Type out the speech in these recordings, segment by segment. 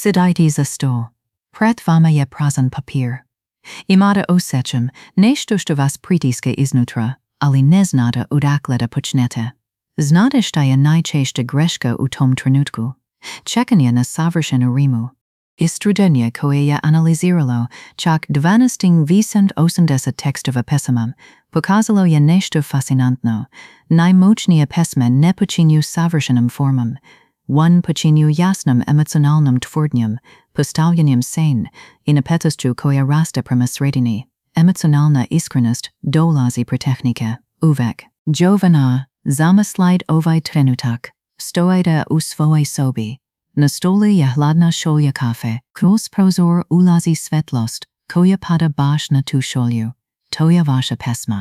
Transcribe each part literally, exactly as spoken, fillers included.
Sidajte za sto. Pred vama je prazan papir. Imate osjećam, nešto što vas pritiska iznutra, ali ne znate odakle da počnete. Znate šta je najčešća greška u tom trenutku? Čekanje na savršenu rimu. Istraženje koje je analiziralo čak dvanaest osamdeset tekstova pesama pokazalo je nešto fascinantno. Najmoćnije pesme ne počinju savršenom formom. One počinju jasnom emocjonalnom tvrdnjem, postavljanjem scen i napetošću koja raste prema sredini. Emocjonalna iskrenost dolazi pro tehnike. Uvek. Jovana, zamislite ovaj trenutak. Stojite u svojej sobi. Na stoli je hladna šolja kafe. Kroz prozor ulazi svetlost, koja pada baš na tu šolju. To je vaša pesma.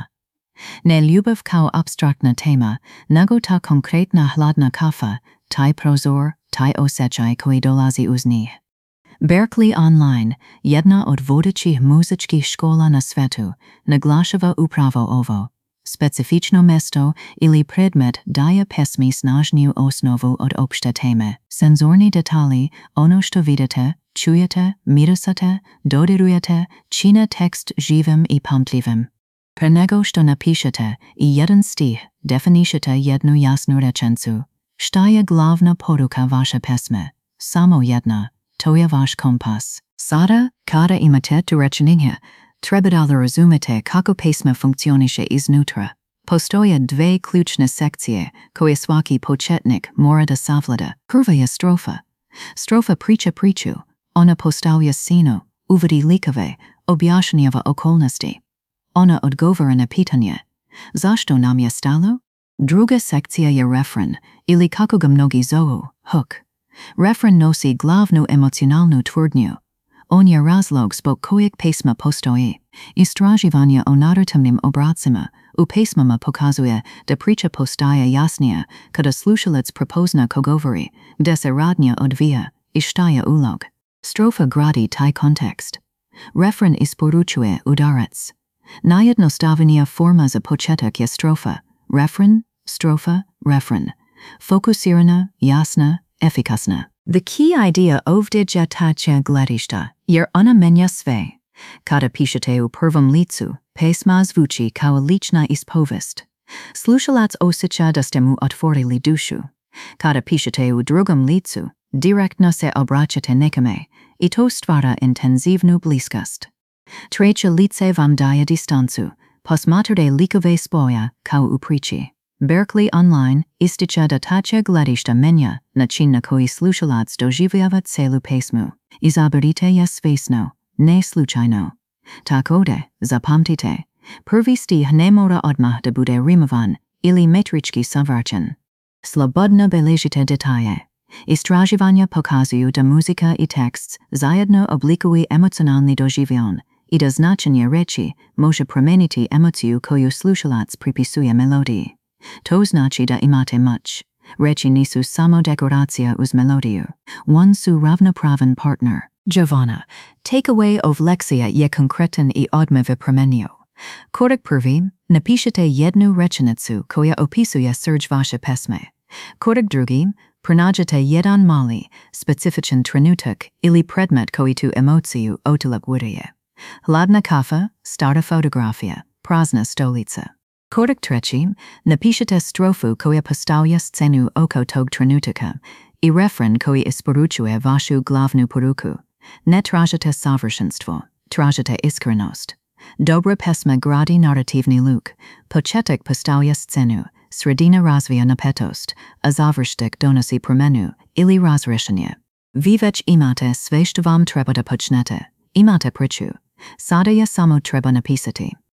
Ne ljubav kao abstraktna tema, nego ta konkretna hladna kafa, taj prozor, taj osjećaj koji dolazi uz njih. Berkeley Online, jedna od vodećih muzičkih škola na svetu, naglašava upravo ovo. Specifično mesto ili predmet daje pesmi snažniju osnovu od opšte teme. Senzorni detalji, ono što vidite, čujete, mirisate, dodirujete, čine tekst živim i pamtljivim. Pre nego što napišete i jedan stih, definišete jednu jasnu rečenicu. Šta je glavna poruka vaše pesme? Samo jedna. To je vaš kompas. Sada, kada imate tu rečenice, treba da razumete kako pesma funkcioniše iznutra. Postoje dve ključne sekcije koje svaki početnik mora da savlada. Prva je strofa. Strofa priča priču. Ona postavlja scenu, uvodi likove, objašnjava okolnosti. Ona odgovara na pitanje. Zašto nam je stalo? Druga sekcija je refren, ili kako ga mnogi zovu, hook. Refren nosi glavnu emocionalnu tvrdnju. On je razlog zbog kojeg pesma postoji. Istraživanje o narativnim obracima u pesmama pokazuje da priča postaje jasnija kada slušalac prepozna ko govori, gde se radnja odvija i šta je ulog. Strofa gradi taj kontekst. Refren isporučuje udarac. Najjednostavnija forma za početak je strofa. Refren, strofa, refren. Fokusirana, jasna, efikasna. The key idea ovdje tače gledišta, jer ona menja sve. Kada pišete u prvom licu, pesma zvuči kao lična ispovest. Slušalac osjeća da ste mu otvorili dušu. Kada pišete u drugom licu, direktno se obraćate nekome, i to stvara intenzivnu bliskost. Treće lice vam daje distancu, posmatrate likove spoja kao u priči. Berkeley Online ističe da tače gledišta menja način na koji slušalac doživljava celu pesmu. Izaberite je svesno, ne slučajno. Tako da, zapamtite, prvi stih ne mora odmah da bude rimovan ili metrički savršen. Slobodno beležite detalje. Istraživanja pokazuju da muzika i tekst zajedno oblikuju emocionalni doživljan i da značenje reči može promeniti emociju koju slušalac pripisuje melodiji. To znači da imate moć. Reči nisu samo dekoracija uz melodiju. One su ravnopravan partner. Jovana, takeaway ov lekcija je konkretan i odmeve promenio. Korak prvi, napišete jednu rečenicu koja opisuje srž vaše pesme. Korak drugi, pronađete jedan mali, specifičan trenutak ili predmet koji tu emociju otilaguje. Hladna kafa, stara fotografija, prazna stolica. Korak treći, napišete strofu koja postavlja scenu oko tog trenutaka i refren koji isporučuje vašu glavnu poruku. Ne tražite savršenstvo, tražite iskrenost. Dobra pesma gradi narativni luk, početak postavlja scenu, sredina razvija napetost, a završtek donosi promenu ili razrešenje. Vi već imate sve što vam treba da počnete. Imate priču. Sada je samo treba napisati.